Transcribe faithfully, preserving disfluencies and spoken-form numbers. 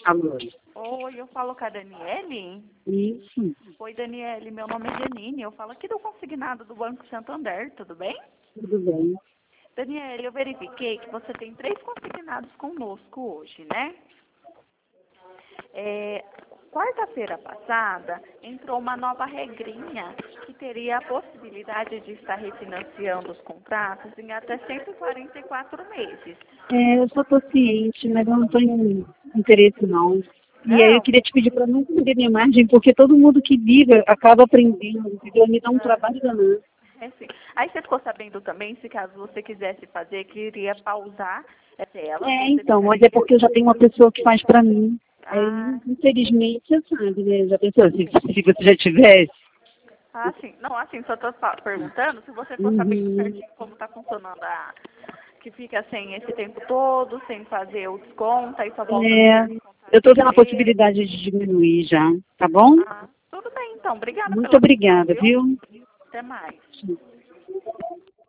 Alô? Oi, eu falo com a Daniele? Isso. Oi, Daniele, meu nome é Janine, eu falo aqui do consignado do Banco Santander, tudo bem? Tudo bem. Daniele, eu verifiquei que você tem três consignados conosco hoje, né? É, quarta-feira passada entrou uma nova regrinha que teria a possibilidade de estar refinanciando os contratos em até cento e quarenta e quatro meses. É, eu só tô ciente, mas eu não tenho interesse não. E aí eu Não, queria te pedir para não perder minha margem, porque todo mundo que liga acaba aprendendo, entendeu? Me dá um trabalho danado. é sim. Aí você ficou sabendo também, se caso você quisesse fazer, que iria pausar a tela. É, Você então, mas ficaria... é porque eu já tenho uma pessoa que faz para mim. Ah, Aí, infelizmente, você sabe, né? Já pensou, se, se você já tivesse. ah, sim. Não, assim, só estou perguntando se você ficou sabendo Uhum. certinho como está funcionando a... Que fica sem esse tempo todo, sem fazer o desconto, aí só volta a É, ser descontado eu em estou vendo a fevereiro. possibilidade de diminuir já, tá bom? Ah, tudo bem então. Obrigada Muito pela atenção, obrigada, viu? viu? Até mais.